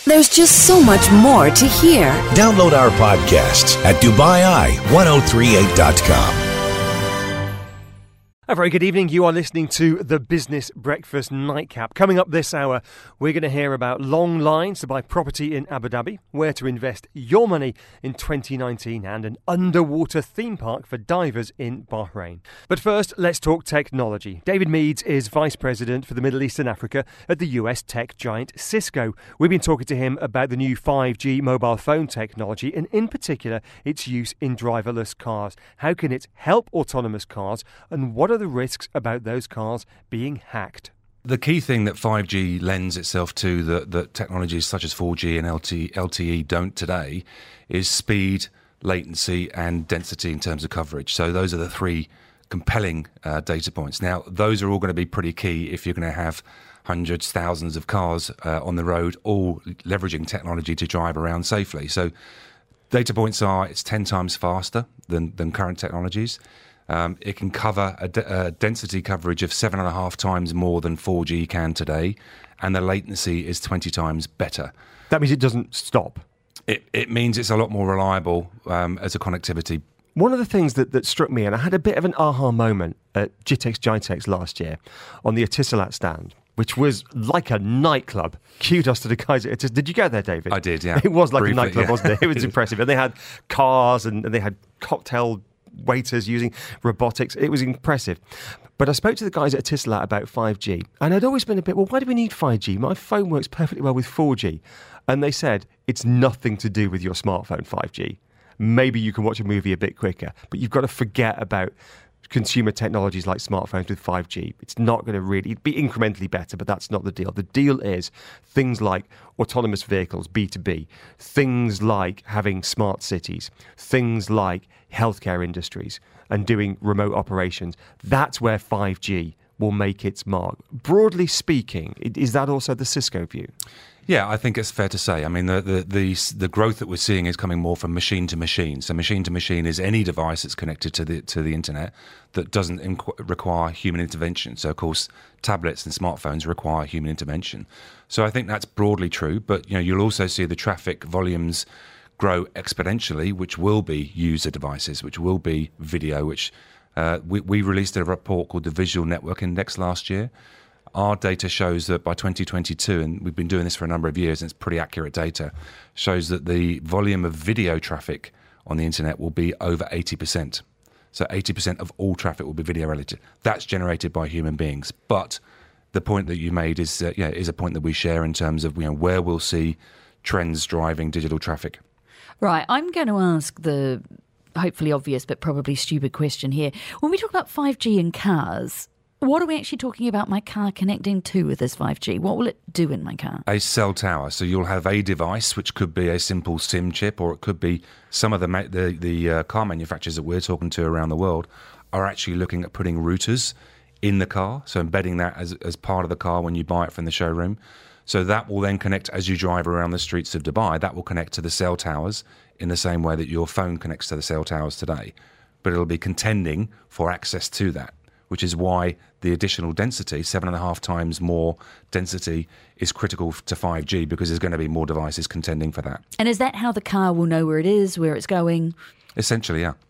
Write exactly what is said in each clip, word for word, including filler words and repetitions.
There's just so much more to hear. Download our podcasts at Dubai Eye ten thirty-eight dot com. A very good evening. You are listening to the Business Breakfast Nightcap. Coming up this hour, we're going to hear about long lines to buy property in Abu Dhabi, where to invest your money in twenty nineteen, and an underwater theme park for divers in Bahrain. But first, let's talk technology. David Meads is Vice President for the Middle East and Africa at the U S tech giant Cisco. We've been talking to him about the new five G mobile phone technology, and in particular, its use in driverless cars. How can it help autonomous cars, and what are the risks about those cars being hacked? The key thing that five G lends itself to that, that technologies such as four G and L T E don't today is speed, latency and density in terms of coverage. So those are the three compelling uh, data points. Now, those are all going to be pretty key if you're going to have hundreds, thousands of cars uh, on the road, all leveraging technology to drive around safely. So data points are it's ten times faster than, than current technologies. Um, it can cover a, d- a density coverage of seven and a half times more than four G can today, and the latency is twenty times better. That means it doesn't stop. It, it means it's a lot more reliable um, as a connectivity. One of the things that, that struck me, and I had a bit of an aha moment at Gitex Gitex last year on the Etisalat stand, which was like a nightclub. Kudos to the guys at Etisalat. Did you go there, David? I did, yeah. It was like Briefly, a nightclub, yeah. wasn't it? It was impressive. And they had cars and, and they had cocktail waiters using robotics. It was impressive. But I spoke to the guys at Etisalat about five G, and I'd always been a bit, well, why do we need five G? My phone works perfectly well with four G. And they said, it's nothing to do with your smartphone, five G. Maybe you can watch a movie a bit quicker, but you've got to forget about consumer technologies like smartphones with five G. It's not going to really it'd be incrementally better, but that's not the deal. The deal is things like autonomous vehicles, B two B, things like having smart cities, things like healthcare industries and doing remote operations. That's where five G will make its mark. Broadly speaking, is that also the Cisco view? Yeah, I think it's fair to say. I mean, the, the the the growth that we're seeing is coming more from machine to machine. So machine to machine is any device that's connected to the to the internet that doesn't inqu- require human intervention. So, of course, tablets and smartphones require human intervention. So I think that's broadly true. But you know, you'll also see the traffic volumes grow exponentially, which will be user devices, which will be video. Which uh, we we released a report called the Visual Network Index last year. Our data shows that by twenty twenty-two, and we've been doing this for a number of years, and it's pretty accurate data, shows that the volume of video traffic on the internet will be over eighty percent. So eighty percent of all traffic will be video related. That's generated by human beings. But the point that you made is, uh, yeah, is a point that we share in terms of you know where we'll see trends driving digital traffic. Right, I'm going to ask the hopefully obvious but probably stupid question here. When we talk about five G in cars, what are we actually talking about my car connecting to with this five G? What will it do in my car? A cell tower. So you'll have a device, which could be a simple SIM chip, or it could be some of the ma- the, the uh, car manufacturers that we're talking to around the world are actually looking at putting routers in the car, so embedding that as, as part of the car when you buy it from the showroom. So that will then connect as you drive around the streets of Dubai. That will connect to the cell towers in the same way that your phone connects to the cell towers today. But it'll be contending for access to that, which is why the additional density, seven and a half times more density, is critical to five G, because there's going to be more devices contending for that. And is that how the car will know where it is, where it's going? Essentially, yeah.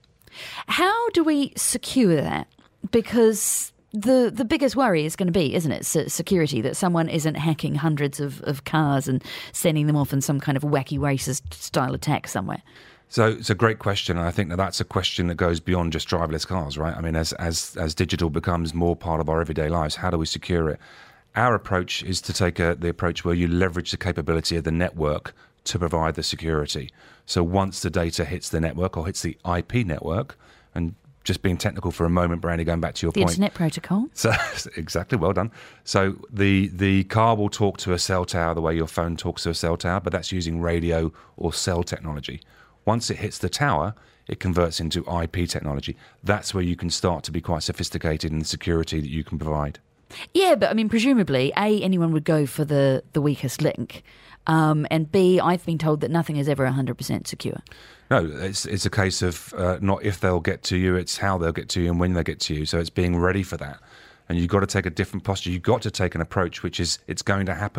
How do we secure that? Because the the biggest worry is going to be, isn't it, S- security, that someone isn't hacking hundreds of, of cars and sending them off in some kind of wacky racist style attack somewhere. So it's a great question, and I think that that's a question that goes beyond just driverless cars, right? I mean, as as as digital becomes more part of our everyday lives, how do we secure it? Our approach is to take a, the approach where you leverage the capability of the network to provide the security. So once the data hits the network or hits the I P network, and just being technical for a moment, Brandy, going back to your the point. The Internet Protocol. So, exactly, well done. So the, the car will talk to a cell tower the way your phone talks to a cell tower, but that's using radio or cell technology. Once it hits the tower, it converts into I P technology. That's where you can start to be quite sophisticated in the security that you can provide. Yeah, but I mean, presumably, A, anyone would go for the, the weakest link, um, and B, I've been told that nothing is ever one hundred percent secure. No, it's it's a case of uh, not if they'll get to you, it's how they'll get to you and when they get to you. So it's being ready for that. And you've got to take a different posture. You've got to take an approach which is it's going to happen.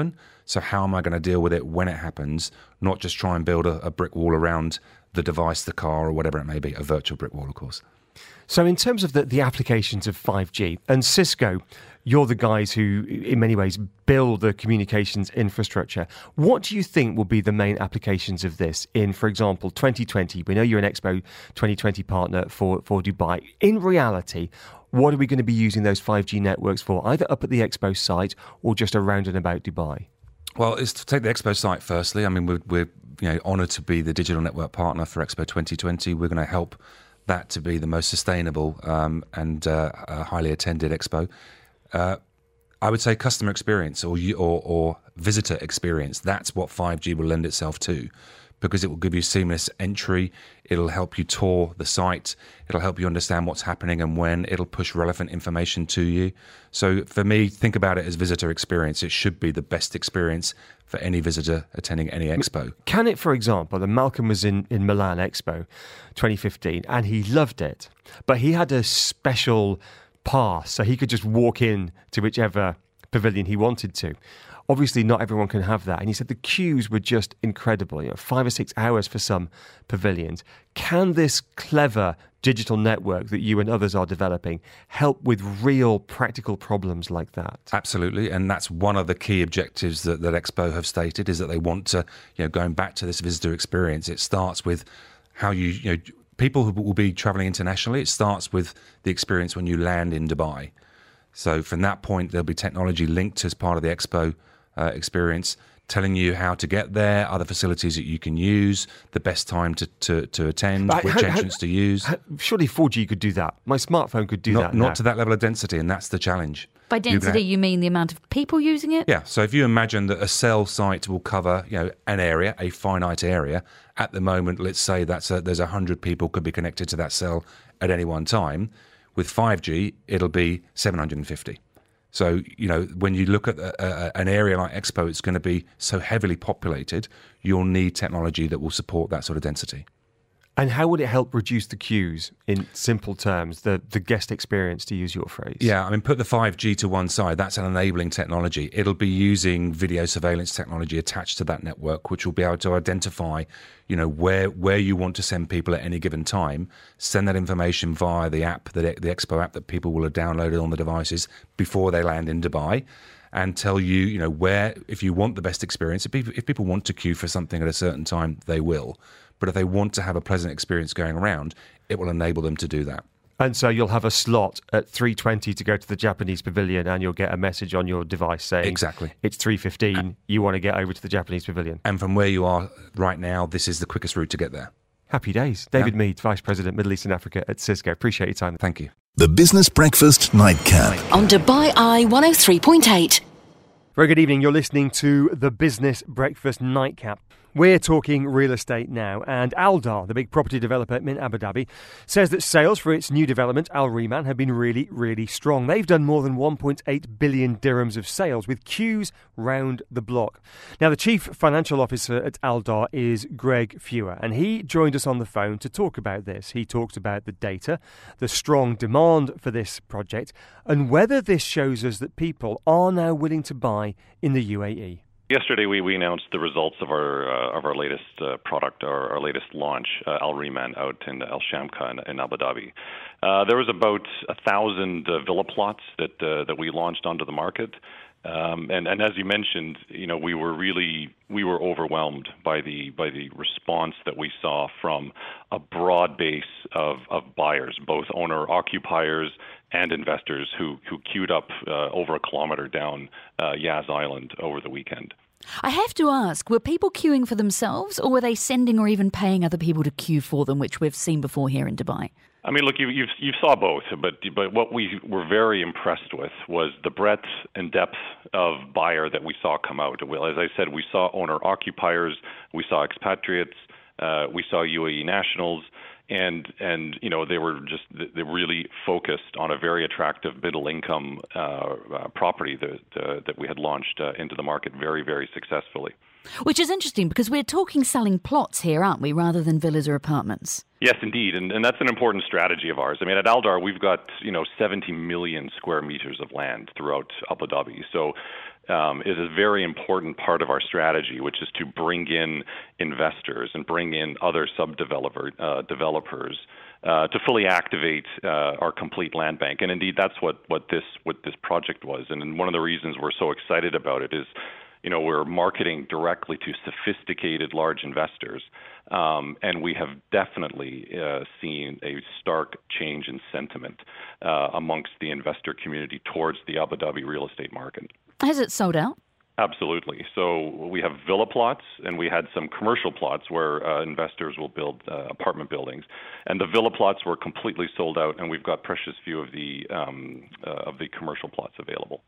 So how am I going to deal with it when it happens? Not just try and build a, a brick wall around the device, the car, or whatever it may be, a virtual brick wall, of course. So in terms of the, the applications of five G, and Cisco, you're the guys who, in many ways, build the communications infrastructure. What do you think will be the main applications of this in, for example, twenty twenty? We know you're an Expo twenty twenty partner for, for Dubai. In reality, what are we going to be using those five G networks for, either up at the Expo site or just around and about Dubai? Well, it's to take the Expo site firstly. I mean, we're, we're you know honoured to be the digital network partner for Expo twenty twenty. We're going to help that to be the most sustainable um, and uh, uh, highly attended Expo. Uh, I would say customer experience or, or or visitor experience. That's what five G will lend itself to, because it will give you seamless entry. It'll help you tour the site. It'll help you understand what's happening and when. It'll push relevant information to you. So for me, think about it as visitor experience. It should be the best experience for any visitor attending any expo. Can it, for example, and Malcolm was in, in Milan Expo twenty fifteen and he loved it, but he had a special pass so he could just walk in to whichever pavilion he wanted to. Obviously, not everyone can have that. And he said the queues were just incredible, you know, five or six hours for some pavilions. Can this clever digital network that you and others are developing help with real practical problems like that? Absolutely. And that's one of the key objectives that, that Expo have stated, is that they want to, you know, going back to this visitor experience, it starts with how you, you know, people who will be traveling internationally, it starts with the experience when you land in Dubai. So from that point, there'll be technology linked as part of the Expo uh, experience, telling you how to get there, other facilities that you can use, the best time to, to, to attend, But which how- entrance how- to use. how- Surely four G could do that. My smartphone could do Not, that now. not to that level of density, and that's the challenge. By You can density, ha- you mean the amount of people using it? Yeah, so if you imagine that a cell site will cover, you know, an area, a finite area, at the moment, let's say that's a, there's one hundred people could be connected to that cell at any one time. With five G, it'll be seven hundred fifty. So, you know, when you look at a, a, an area like Expo, it's going to be so heavily populated, you'll need technology that will support that sort of density. And how would it help reduce the queues in simple terms, the, the guest experience, to use your phrase? Yeah, I mean, put the five G to one side. That's an enabling technology. It'll be using video surveillance technology attached to that network, which will be able to identify, you know, where where you want to send people at any given time, send that information via the app, the, the Expo app that people will have downloaded on the devices before they land in Dubai, and tell you, you know, where, if you want the best experience, if people, if people want to queue for something at a certain time, they will. But if they want to have a pleasant experience going around, it will enable them to do that. And so you'll have a slot at three twenty to go to the Japanese pavilion, and you'll get a message on your device saying, Exactly. it's three fifteen, you want to get over to the Japanese pavilion. And from where you are right now, this is the quickest route to get there. Happy days. David Mead, Vice President, Middle East and Africa at Cisco. Appreciate your time. Thank you. The Business Breakfast Nightcap. On Dubai Eye one oh three point eight. Very good evening. You're listening to the Business Breakfast Nightcap. We're talking real estate now, and Aldar, the big property developer in Abu Dhabi, says that sales for its new development, Al Rehman, have been really, really strong. They've done more than one point eight billion dirhams of sales, with queues round the block. Now, the chief financial officer at Aldar is Greg Fewer, and he joined us on the phone to talk about this. He talked about the data, the strong demand for this project, and whether this shows us that people are now willing to buy in the U A E. Yesterday, we, we announced the results of our uh, of our latest uh, product, our, our latest launch, uh, Al Rehman, out in Al Shamka in, in Abu Dhabi. Uh, there was about a thousand uh, villa plots that uh, that we launched onto the market, um, and and as you mentioned, you know, we were really we were overwhelmed by the by the response that we saw from a broad base of of buyers, both owner occupiers and investors who, who queued up uh, over a kilometre down uh, Yas Island over the weekend. I have to ask, were people queuing for themselves, or were they sending or even paying other people to queue for them, which we've seen before here in Dubai? I mean, look, you you you saw both, but but what we were very impressed with was the breadth and depth of buyer that we saw come out. As I said, we saw owner-occupiers, we saw expatriates, uh, we saw U A E nationals, and and you know they were just they really focused on a very attractive middle-income uh, uh, property that uh, that we had launched uh, into the market very very successfully. Which is interesting because we're talking selling plots here, aren't we, rather than villas or apartments? Yes, indeed, and, and that's an important strategy of ours. I mean, at Aldar, we've got, you know, seventy million square meters of land throughout Abu Dhabi. So um, is a very important part of our strategy, which is to bring in investors and bring in other sub-developer uh, developers uh, to fully activate uh, our complete land bank. And indeed, that's what, what this what this project was. And one of the reasons we're so excited about it is, you know, we're marketing directly to sophisticated large investors, um, and we have definitely uh, seen a stark change in sentiment uh, amongst the investor community towards the Abu Dhabi real estate market. Has it sold out? Absolutely. So we have villa plots, and we had some commercial plots where uh, investors will build uh, apartment buildings, and the villa plots were completely sold out, and we've got precious few of the um, uh, of the commercial plots available.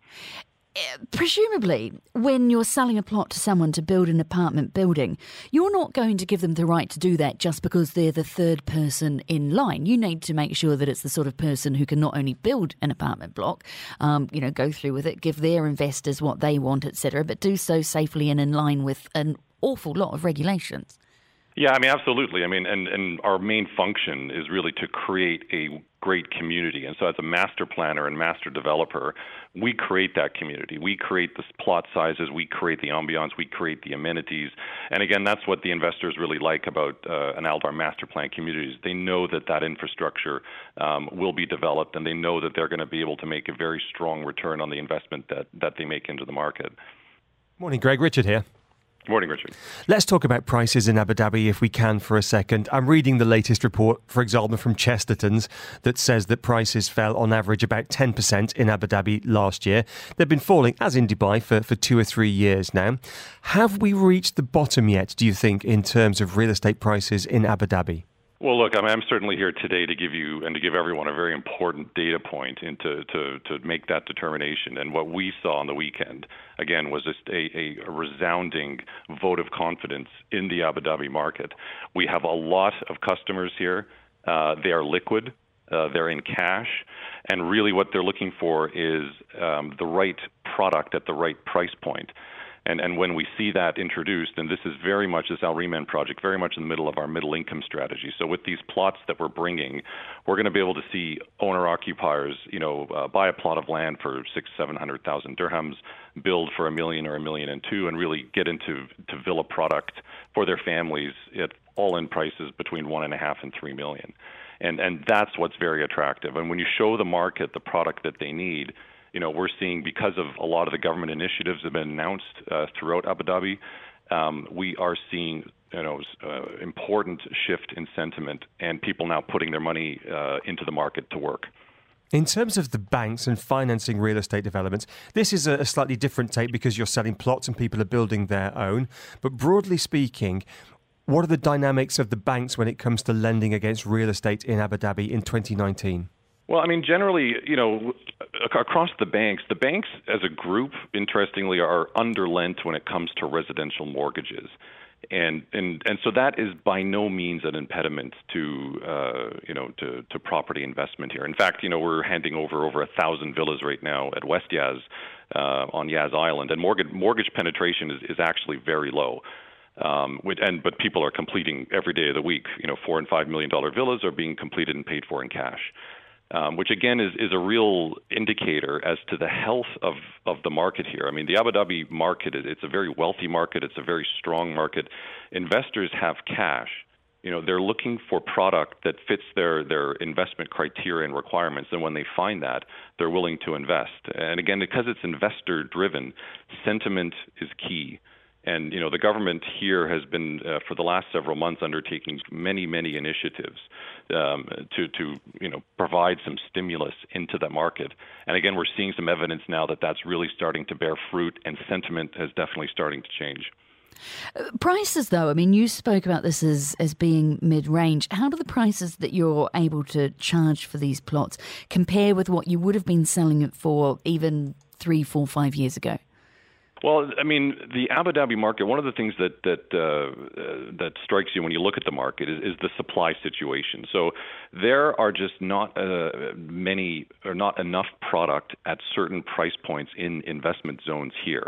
Presumably, when you're selling a plot to someone to build an apartment building, you're not going to give them the right to do that just because they're the third person in line. You need to make sure that it's the sort of person who can not only build an apartment block, um, you know, go through with it, give their investors what they want, et cetera, but do so safely and in line with an awful lot of regulations. Yeah, I mean, absolutely. I mean, and, and our main function is really to create a great community. And so as a master planner and master developer, we create that community. We create the plot sizes, we create the ambiance, we create the amenities. And again, that's what the investors really like about uh, an Aldar master plan communities. They know that that infrastructure um, will be developed, and they know that they're going to be able to make a very strong return on the investment that, that they make into the market. Morning, Greg. Richard here. Morning, Richard. Let's talk about prices in Abu Dhabi if we can for a second. I'm reading the latest report, for example, from Chesterton's that says that prices fell on average about ten percent in Abu Dhabi last year. They've been falling, as in Dubai, for, for two or three years now. Have we reached the bottom yet, do you think, in terms of real estate prices in Abu Dhabi? Well, look, I mean, I'm certainly here today to give you and to give everyone a very important data point into to, to make that determination. And what we saw on the weekend, again, was just a, a resounding vote of confidence in the Abu Dhabi market. We have a lot of customers here. Uh, they are liquid. Uh, they're in cash. And really what they're looking for is um, the right product at the right price point. And, and when we see that introduced, and this is very much, this Al Reman project, very much in the middle of our middle income strategy. So with these plots that we're bringing, we're going to be able to see owner-occupiers, you know, uh, buy a plot of land for six, seven hundred thousand dirhams, build for a million or a million and two, and really get into to villa product for their families at all-in prices between one and a half and three million. And and that's what's very attractive. And when you show the market the product that they need, you know, we're seeing, because of a lot of the government initiatives that have been announced uh, throughout Abu Dhabi, um, we are seeing, you know, uh, important shift in sentiment and people now putting their money uh, into the market to work. In terms of the banks and financing real estate developments, this is a slightly different take because you're selling plots and people are building their own. But broadly speaking, what are the dynamics of the banks when it comes to lending against real estate in Abu Dhabi in twenty nineteen? Well, I mean, generally, you know, across the banks, the banks as a group, interestingly, are underlent when it comes to residential mortgages. And and and so that is by no means an impediment to, uh, you know, to, to property investment here. In fact, you know, we're handing over over a thousand villas right now at West Yas uh, on Yas Island, and mortgage, mortgage penetration is, is actually very low. Um, with, and but people are completing every day of the week. You know, four and five million dollar villas are being completed and paid for in cash. Um, which again is, is a real indicator as to the health of, of the market here. I mean, the Abu Dhabi market, it's a very wealthy market. It's a very strong market. Investors have cash. You know, they're looking for product that fits their, their investment criteria and requirements. And when they find that, they're willing to invest. And again, because it's investor driven, sentiment is key. And, you know, the government here has been, uh, for the last several months, undertaking many, many initiatives um, to, to, you know, provide some stimulus into the market. And again, we're seeing some evidence now that that's really starting to bear fruit, and sentiment is definitely starting to change. Uh, prices, though, I mean, you spoke about this as, as being mid-range. How do the prices that you're able to charge for these plots compare with what you would have been selling it for even three, four, five years ago? Well, I mean, the Abu Dhabi market, one of the things that that uh, uh, that strikes you when you look at the market is, is the supply situation. So there are just not uh, many or not enough product at certain price points in investment zones here.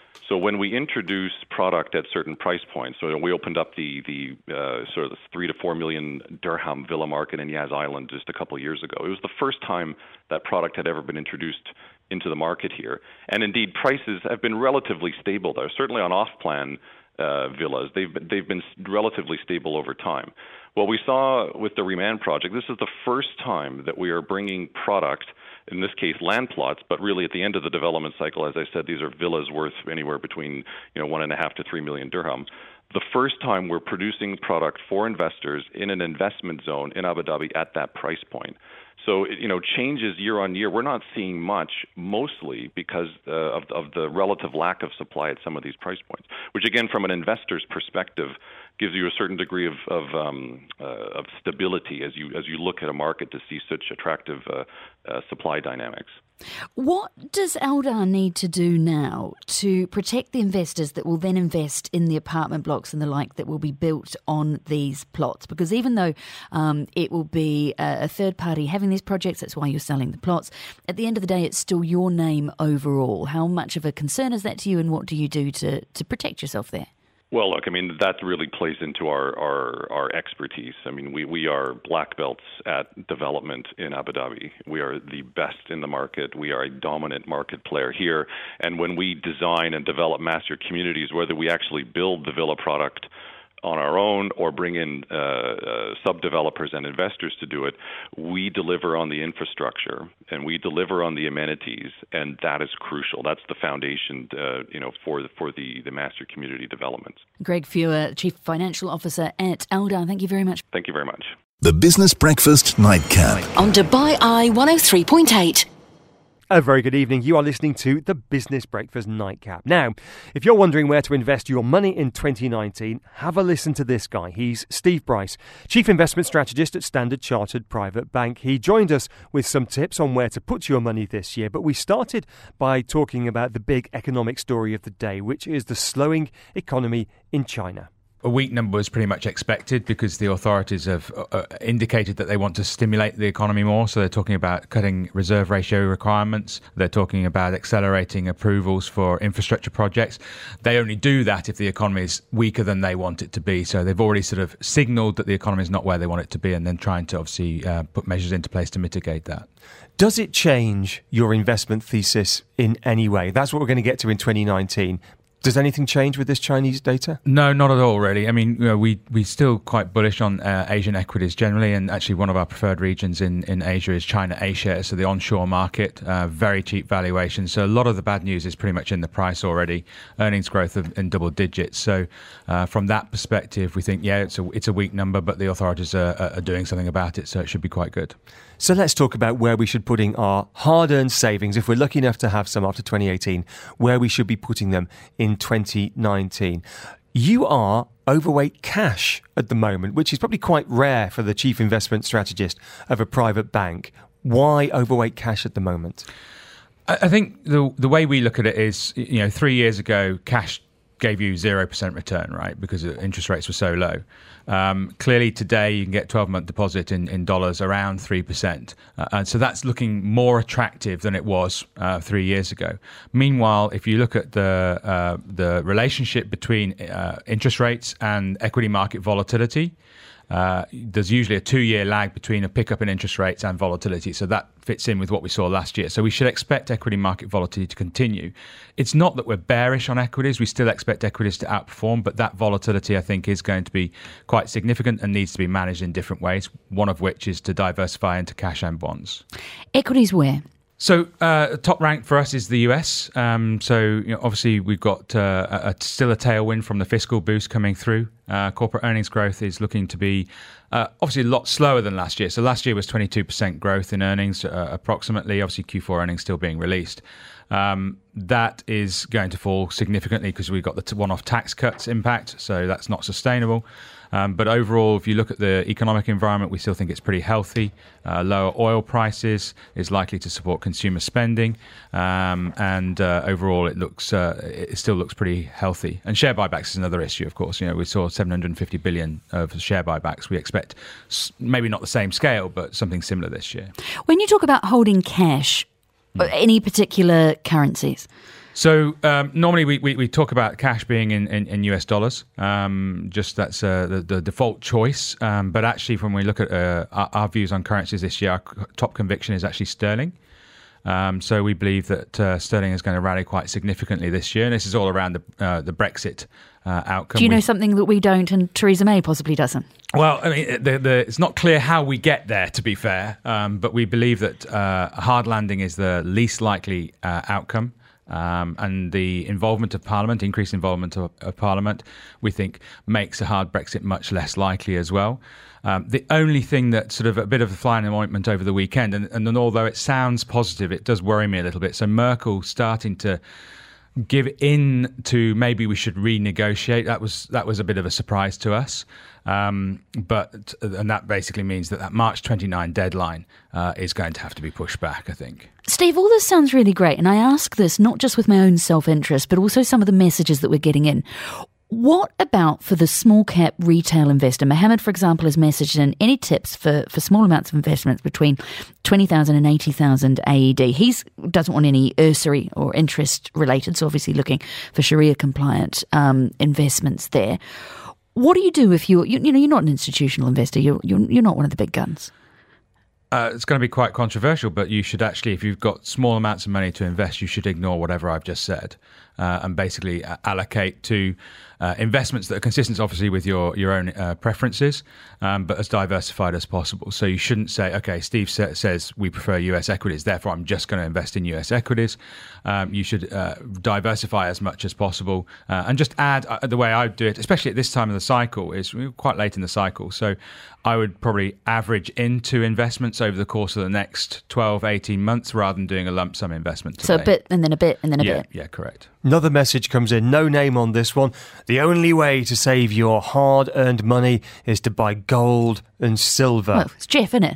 So when we introduce product at certain price points, so we opened up the the uh, sort of the three to four million dirham villa market in Yas Island just a couple of years ago. It was the first time that product had ever been introduced into the market here, and indeed prices have been relatively stable there. Certainly on off-plan uh, villas, they've been, they've been relatively stable over time. What we saw with the Reman project, this is the first time that we are bringing product, in this case land plots, but really at the end of the development cycle, as I said, these are villas worth anywhere between you know one and a half to three million dirham. The first time we're producing product for investors in an investment zone in Abu Dhabi at that price point. So, you know, changes year on year, we're not seeing much, mostly because uh, of, of the relative lack of supply at some of these price points, which again, from an investor's perspective, gives you a certain degree of of, um, uh, of stability as you as you look at a market to see such attractive uh, uh, supply dynamics. What does Aldar need to do now to protect the investors that will then invest in the apartment blocks and the like that will be built on these plots? Because even though um, it will be a, a third party having these projects, that's why you're selling the plots, at the end of the day, it's still your name overall. How much of a concern is that to you, and what do you do to, to protect yourself there? Well, look, I mean, that really plays into our, our, our expertise. I mean, we, we are black belts at development in Abu Dhabi. We are the best in the market. We are a dominant market player here. And when we design and develop master communities, whether we actually build the villa product on our own or bring in uh, uh, sub-developers and investors to do it, we deliver on the infrastructure and we deliver on the amenities, and that is crucial. That's the foundation, uh, you know, for the, for the, the master community developments. Greg Fewer, Chief Financial Officer at Aldar, thank you very much. Thank you very much. The Business Breakfast Nightcap. On Dubai Eye one oh three point eight. A very good evening. You are listening to the Business Breakfast Nightcap. Now, if you're wondering where to invest your money in twenty nineteen, have a listen to this guy. He's Steve Bryce, Chief Investment Strategist at Standard Chartered Private Bank. He joined us with some tips on where to put your money this year, but we started by talking about the big economic story of the day, which is the slowing economy in China. A weak number was pretty much expected because the authorities have uh, indicated that they want to stimulate the economy more. So they're talking about cutting reserve ratio requirements. They're talking about accelerating approvals for infrastructure projects. They only do that if the economy is weaker than they want it to be. So they've already sort of signalled that the economy is not where they want it to be, and then trying to obviously uh, put measures into place to mitigate that. Does it change your investment thesis in any way? That's what we're going to get to in twenty nineteen. Does anything change with this Chinese data? No, not at all, really. I mean, you know, we we still quite bullish on uh, Asian equities generally, and actually one of our preferred regions in, in Asia is China A-shares, so the onshore market, uh, very cheap valuation. So a lot of the bad news is pretty much in the price already. Earnings growth of, in double digits. So uh, from that perspective, we think, yeah, it's a it's a weak number, but the authorities are, are doing something about it, so it should be quite good. So let's talk about where we should put in our hard-earned savings, if we're lucky enough to have some after twenty eighteen, where we should be putting them in twenty nineteen. You are overweight cash at the moment, which is probably quite rare for the chief investment strategist of a private bank. Why overweight cash at the moment? I think the the way we look at it is, you know, three years ago, cash gave you zero percent return, right, because interest rates were so low. Um, clearly today you can get twelve-month deposit in, in dollars around three percent. Uh, and so that's looking more attractive than it was uh, three years ago. Meanwhile, if you look at the uh, the relationship between uh, interest rates and equity market volatility, Uh, there's usually a two-year lag between a pickup in interest rates and volatility. So that fits in with what we saw last year. So we should expect equity market volatility to continue. It's not that we're bearish on equities. We still expect equities to outperform, but that volatility, I think, is going to be quite significant and needs to be managed in different ways, one of which is to diversify into cash and bonds. Equities where? So uh, top rank for us is the U S. Um, so you know, obviously we've got uh, a, a, still a tailwind from the fiscal boost coming through. Uh, corporate earnings growth is looking to be uh, obviously a lot slower than last year. So last year was twenty-two percent growth in earnings, uh, approximately. Obviously Q four earnings still being released. Um, that is going to fall significantly because we've got the one-off tax cuts impact. So that's not sustainable. Um, but overall, if you look at the economic environment, we still think it's pretty healthy. Uh, lower oil prices is likely to support consumer spending, um, and uh, overall, it looks uh, it still looks pretty healthy. And share buybacks is another issue, of course. You know, we saw seven hundred fifty billion of share buybacks. We expect maybe not the same scale, but something similar this year. When you talk about holding cash, mm. any particular currencies? So um, normally we, we, we talk about cash being in, in, in U S dollars, um, just that's uh, the, the default choice. Um, but actually, when we look at uh, our, our views on currencies this year, our top conviction is actually sterling. Um, so we believe that uh, sterling is going to rally quite significantly this year, and this is all around the uh, the Brexit uh, outcome. Do you know we, something that we don't and Theresa May possibly doesn't? Well, I mean, the, the, it's not clear how we get there, to be fair, um, but we believe that uh, a hard landing is the least likely uh, outcome. Um, and the involvement of Parliament, increased involvement of, of Parliament, we think makes a hard Brexit much less likely as well. Um, the only thing that sort of a bit of a fly in the ointment over the weekend, and, and then although it sounds positive, it does worry me a little bit. So Merkel starting to give in to maybe we should renegotiate. That was that was a bit of a surprise to us. Um, but and that basically means that that March twenty-ninth deadline uh, is going to have to be pushed back, I think. Steve, all this sounds really great, and I ask this not just with my own self-interest, but also some of the messages that we're getting in. What about for the small cap retail investor? Mohammed, for example, has messaged in any tips for, for small amounts of investments between twenty thousand and eighty thousand A E D. He doesn't want any usury or interest related, so obviously looking for Sharia compliant um, investments there. What do you do if you're, you, you know, you're not an institutional investor, you're, you're, you're not one of the big guns? Uh, it's going to be quite controversial, but you should actually, if you've got small amounts of money to invest, you should ignore whatever I've just said uh, and basically uh, allocate to uh, investments that are consistent, obviously, with your, your own uh, preferences, um, but as diversified as possible. So you shouldn't say, okay, Steve sa- says we prefer U S equities, therefore I'm just going to invest in U S equities. Um, you should uh, diversify as much as possible uh, and just add, uh, the way I do it, especially at this time of the cycle, is we're quite late in the cycle. So I would probably average into investments over the course of the next twelve, eighteen months rather than doing a lump sum investment today. So a bit and then a bit and then a yeah, bit. Yeah, correct. Another message comes in, no name on this one. The only way to save your hard-earned money is to buy gold and silver. Well, it's Jeff, isn't it?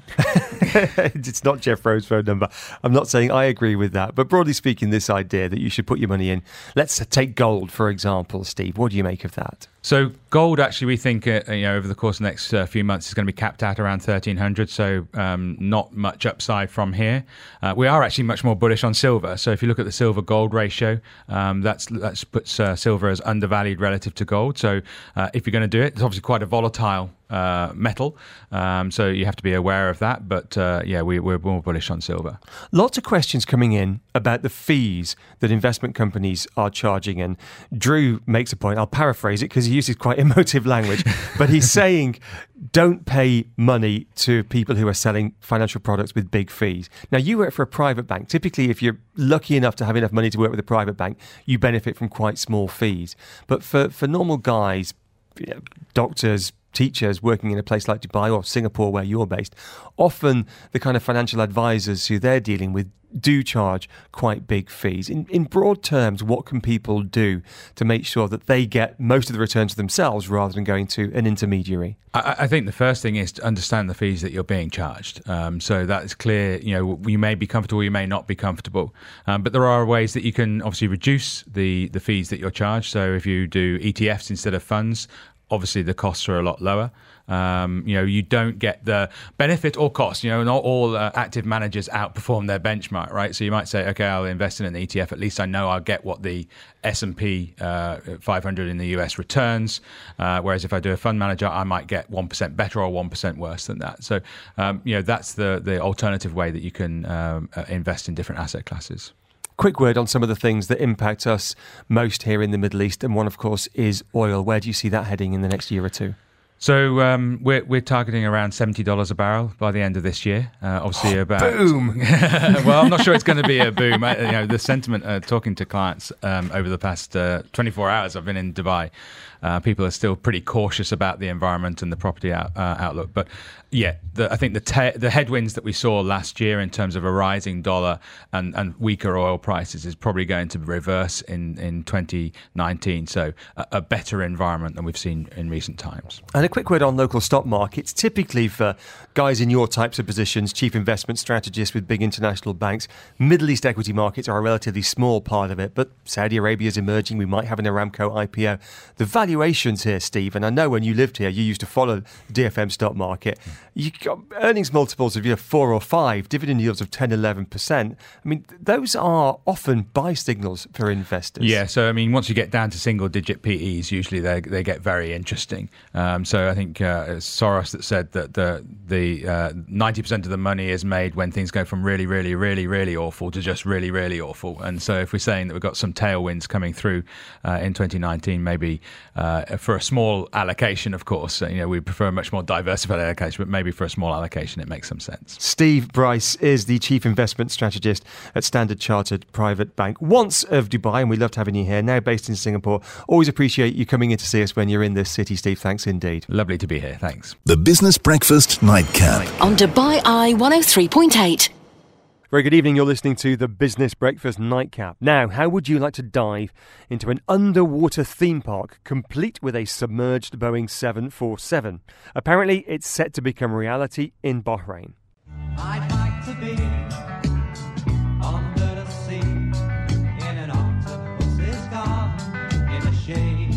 It's not Jeff Rowe's phone number. I'm not saying I agree with that, but broadly speaking, this idea that you should put your money in. Let's take gold, for example, Steve. What do you make of that? So gold, actually, we think uh, you know over the course of the next uh, few months is going to be capped out around thirteen hundred. So um, not much upside from here. Uh, we are actually much more bullish on silver. So if you look at the silver gold ratio, um, that's that puts uh, silver as undervalued relative to gold. So uh, if you're going to do it, it's obviously quite a volatile uh, metal. Um, so you have to be aware of that. But uh, yeah, we, we're more bullish on silver. Lots of questions coming in about the fees that investment companies are charging. And Drew makes a point. I'll paraphrase it because he uses quite emotive language, but he's saying don't pay money to people who are selling financial products with big fees. Now, you work for a private bank. Typically, if you're lucky enough to have enough money to work with a private bank, you benefit from quite small fees. But for, for normal guys, you know, doctors, teachers working in a place like Dubai or Singapore where you're based, often the kind of financial advisors who they're dealing with do charge quite big fees. In, in broad terms, what can people do to make sure that they get most of the returns for themselves rather than going to an intermediary? I, I think the first thing is to understand the fees that you're being charged. Um, so that is clear. You know, you may be comfortable, you may not be comfortable. Um, but there are ways that you can obviously reduce the, the fees that you're charged. So if you do E T Fs instead of funds, obviously the costs are a lot lower. Um, you know, you don't get the benefit or cost. You know, not all uh, active managers outperform their benchmark, right? So you might say, okay, I'll invest in an E T F. At least I know I'll get what the S and P uh, five hundred in the U S returns. Uh, whereas if I do a fund manager, I might get one percent better or one percent worse than that. So, um, you know, that's the, the alternative way that you can um, uh, invest in different asset classes. Quick word on some of the things that impact us most here in the Middle East. And one, of course, is oil. Where do you see that heading in the next year or two? So um, we're we're targeting around seventy dollars a barrel by the end of this year. Uh, obviously, oh, about boom. Well, I'm not sure it's going to be a boom. I, you know, the sentiment uh, talking to clients um, over the past uh, twenty-four hours. I've been in Dubai. Uh, people are still pretty cautious about the environment and the property out, uh, outlook. But yeah, the, I think the te- the headwinds that we saw last year in terms of a rising dollar and, and weaker oil prices is probably going to reverse in, in twenty nineteen. So a, a better environment than we've seen in recent times. And a quick word on local stock markets. Typically for guys in your types of positions, chief investment strategists with big international banks, Middle East equity markets are a relatively small part of it, but Saudi Arabia is emerging. We might have an Aramco I P O. The valuations here, Steve, and I know when you lived here, you used to follow the D F M stock market. You got earnings multiples of you know, four or five, dividend yields of ten, eleven percent. I mean, those are often buy signals for investors. Yeah, so I mean, once you get down to single-digit P Es, usually they they get very interesting. Um, so I think uh, it's Soros that said that the the uh, ninety percent of the money is made when things go from really, really, really, really awful to just really, really awful. And so if we're saying that we've got some tailwinds coming through uh, in twenty nineteen, maybe uh, for a small allocation, of course, you know, we prefer a much more diversified allocation, but maybe for a small allocation, it makes some sense. Steve Bryce is the chief investment strategist at Standard Chartered Private Bank, once of Dubai, and we loved having you here, now based in Singapore. Always appreciate you coming in to see us when you're in this city, Steve. Thanks indeed. Lovely to be here. Thanks. The Business Breakfast Nightcap. On Dubai Eye one oh three point eight. Very good evening. You're listening to the Business Breakfast Nightcap. Now, how would you like to dive into an underwater theme park complete with a submerged Boeing seven forty-seven? Apparently, it's set to become reality in Bahrain. I'd like to be under the sea in an octopus's garden in the shade.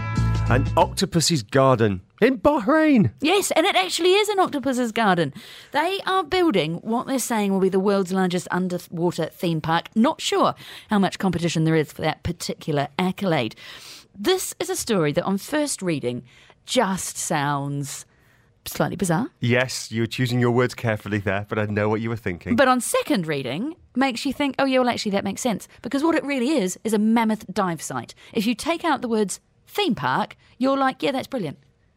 An octopus's garden in Bahrain. Yes, and it actually is an octopus's garden. They are building what they're saying will be the world's largest underwater theme park. Not sure how much competition there is for that particular accolade. This is a story that on first reading just sounds slightly bizarre. Yes, you were choosing your words carefully there, but I know what you were thinking. But on second reading, makes you think, oh yeah, well actually that makes sense. Because what it really is, is a mammoth dive site. If you take out the words theme park, you're like, yeah, that's brilliant.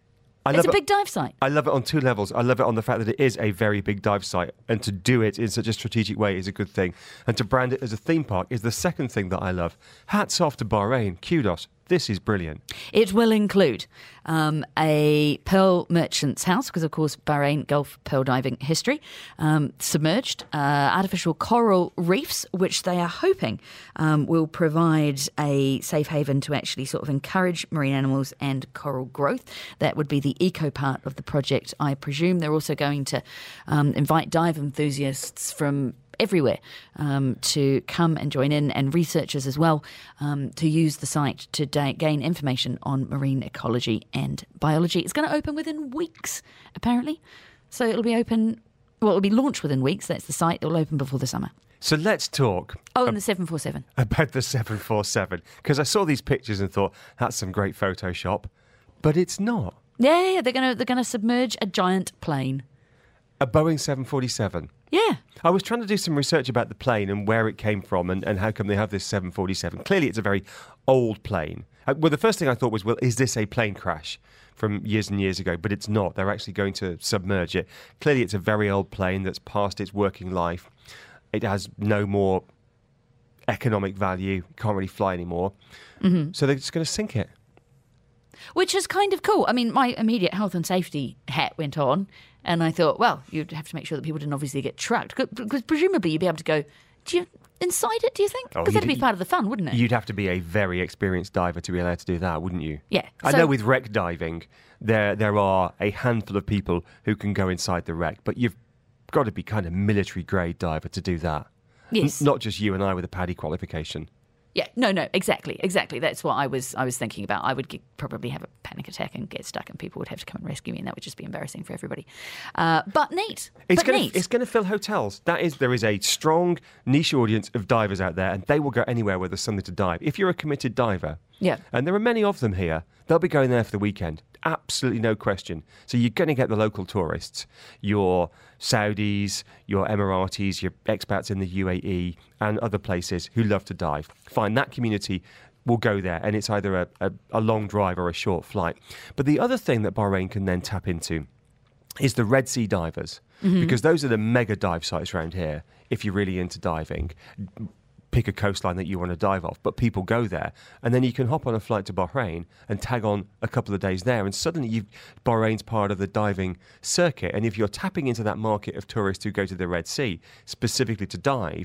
I It's love a it- big dive site. I love it on two levels. I love it on the fact that it is a very big dive site, and to do it in such a strategic way is a good thing. And to brand it as a theme park is the second thing that I love. Hats off to Bahrain. Kudos. This is brilliant. It will include um, a pearl merchant's house, because of course Bahrain Gulf pearl diving history, um, submerged, uh, artificial coral reefs, which they are hoping um, will provide a safe haven to actually sort of encourage marine animals and coral growth. That would be the eco part of the project, I presume. They're also going to um, invite dive enthusiasts from everywhere um, to come and join in, and researchers as well um, to use the site to da- gain information on marine ecology and biology. It's going to open within weeks, apparently. So it'll be open, well, it'll be launched within weeks. That's the site. It'll open before the summer. So let's talk Oh, and the seven forty-seven. about the seven forty-seven, because I saw these pictures and thought, that's some great Photoshop, but it's not. Yeah, yeah, yeah, they're going to they're going to submerge a giant plane. A Boeing seven forty-seven. Yeah. I was trying to do some research about the plane and where it came from and, and how come they have this seven forty-seven. Clearly, it's a very old plane. Uh, well, the first thing I thought was, well, is this a plane crash from years and years ago? But it's not. They're actually going to submerge it. Clearly, it's a very old plane that's past its working life. It has no more economic value. Can't really fly anymore. Mm-hmm. So they're just going to sink it. Which is kind of cool. I mean, my immediate health and safety hat went on, and I thought, well, you'd have to make sure that people didn't obviously get trucked, because presumably you'd be able to go, do you inside it, do you think? Oh, Because that'd you'd- be part of the fun, wouldn't it? You'd have to be a very experienced diver to be allowed to do that, wouldn't you? Yeah, I so- know with wreck diving, there there are a handful of people who can go inside the wreck, but you've got to be kind of military grade diver to do that. Yes. N- not just you and I with a PADI qualification. Yeah, no, no, exactly, exactly. That's what I was I was thinking about. I would get, probably have a panic attack and get stuck, and people would have to come and rescue me, and that would just be embarrassing for everybody. Uh, but neat. It's but going neat. to it's going to fill hotels. That is, there is a strong niche audience of divers out there, and they will go anywhere where there's something to dive. If you're a committed diver, Yeah. and there are many of them here, they'll be going there for the weekend. Absolutely no question. So you're going to get the local tourists, your Saudis, your Emiratis, your expats in the U A E and other places who love to dive. Fine, that community will go there, and it's either a, a, a long drive or a short flight. But the other thing that Bahrain can then tap into is the Red Sea divers, because those are the mega dive sites around here, if you're really into diving. Pick a coastline that you want to dive off, but people go there, and then you can hop on a flight to Bahrain and tag on a couple of days there, and suddenly you've, Bahrain's part of the diving circuit. And if you're tapping into that market of tourists who go to the Red Sea specifically to dive,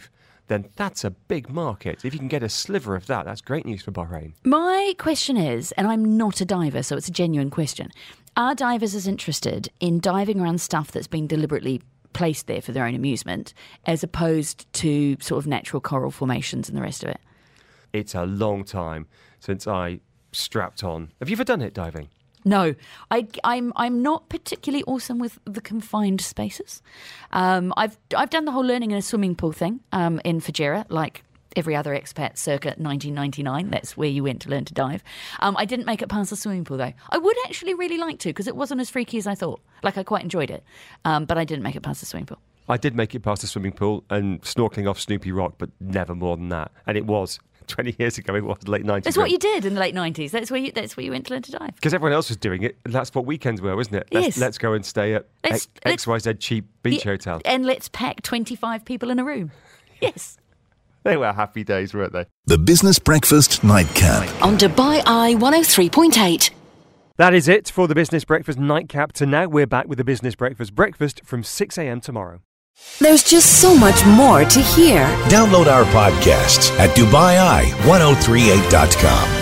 then that's a big market. If you can get a sliver of that, that's great news for Bahrain. My question is, and I'm not a diver, so it's a genuine question, are divers as interested in diving around stuff that's been deliberately placed there for their own amusement as opposed to sort of natural coral formations and the rest of it? It's a long time since I strapped on. Have you ever done it, diving? No, I, I'm I'm not particularly awesome with the confined spaces. Um, I've I've done the whole learning in a swimming pool thing um, in Fujairah, like every other expat circa nineteen ninety-nine. That's where you went to learn to dive. Um, I didn't make it past the swimming pool though. I would actually really like to because it wasn't as freaky as I thought. Like I quite enjoyed it, um, but I didn't make it past the swimming pool. I did make it past the swimming pool and snorkeling off Snoopy Rock, but never more than that. And it was twenty years ago. It was late nineties. That's what you did in the late nineties. That's where you. That's where you went to learn to dive. Because everyone else was doing it. And that's what weekends were, wasn't it? Let's, Yes. let's go and stay at Let's- X Y Z cheap beach Yeah, hotel. and let's pack twenty-five people in a room. Yes. They were happy days, weren't they? The Business Breakfast Nightcap. On Dubai Eye one oh three point eight. That is it for the Business Breakfast Nightcap. To now, we're back with the Business Breakfast Breakfast from six a.m. tomorrow. There's just so much more to hear. Download our podcasts at Dubai Eye ten thirty-eight dot com.